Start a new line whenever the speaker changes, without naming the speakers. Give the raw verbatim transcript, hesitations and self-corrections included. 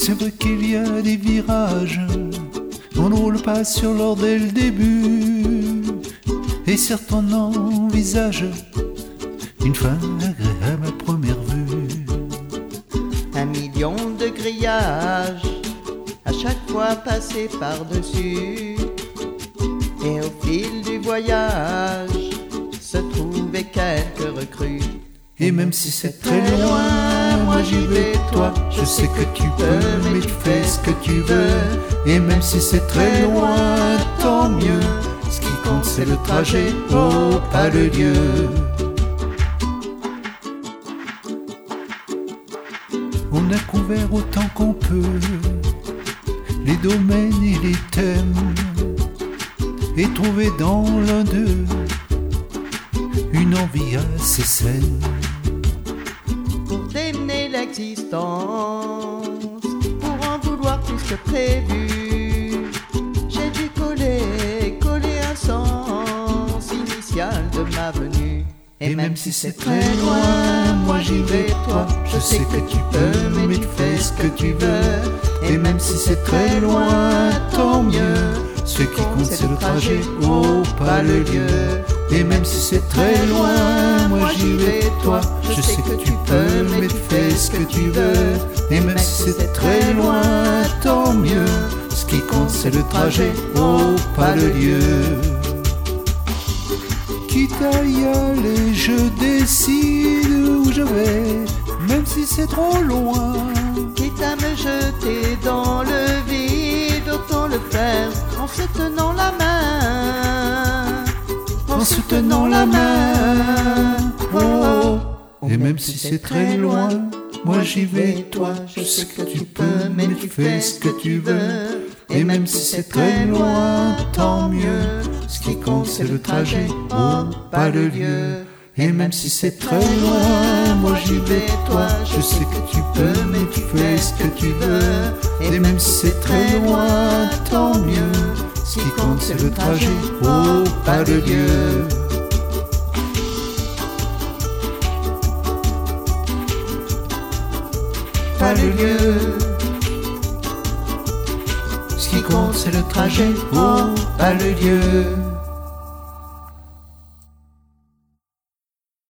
C'est vrai qu'il y a des virages, on ne roule pas sur l'or dès le début, et certains envisagent une fin agréable à première vue.
Un million de grillages, à chaque fois passés par-dessus, et au fil du voyage se trouvaient quelques recrues.
Et même si c'est très loin, moi j'y vais, toi, je sais que tu peux, mais tu fais ce que tu veux. Et même si c'est très loin, tant mieux, ce qui compte c'est le trajet, oh, pas le lieu. On a couvert autant qu'on peut les domaines et les thèmes, et trouvé dans l'un d'eux une envie assez saine
pour démener l'existence, pour en vouloir plus que prévu. J'ai dû coller, coller un sens initial de ma venue.
Et même si c'est très loin, moi j'y vais, toi, je sais que tu peux, mais tu fais ce que tu veux. Et même si c'est très loin, tant mieux, ce qui compte c'est le trajet, oh, pas le lieu. Et même si c'est très loin, moi j'y vais, toi, je sais que tu peux, mais tu fais ce que tu veux. Et même si c'est très loin, tant mieux, ce qui compte c'est le trajet, oh, pas le lieu. Quitte à y aller, je décide où je vais, même si c'est trop loin.
Quitte à me jeter dans le vide, autant le faire en se tenant la main,
en se tenant la main. Oh, oh. Et même si c'est très loin, moi j'y vais, toi, je sais que tu peux, mais tu fais ce que tu veux. Et même si c'est très loin, tant mieux, ce qui compte c'est le trajet, oh, pas le lieu. Et même si c'est très loin, moi j'y vais, toi, je sais que tu peux, mais tu fais ce que tu veux. Et même si c'est très loin, tant mieux, ce qui compte c'est le trajet, oh, pas le lieu. Pas le lieu. Ce qui compte c'est le trajet, oh, pas le lieu.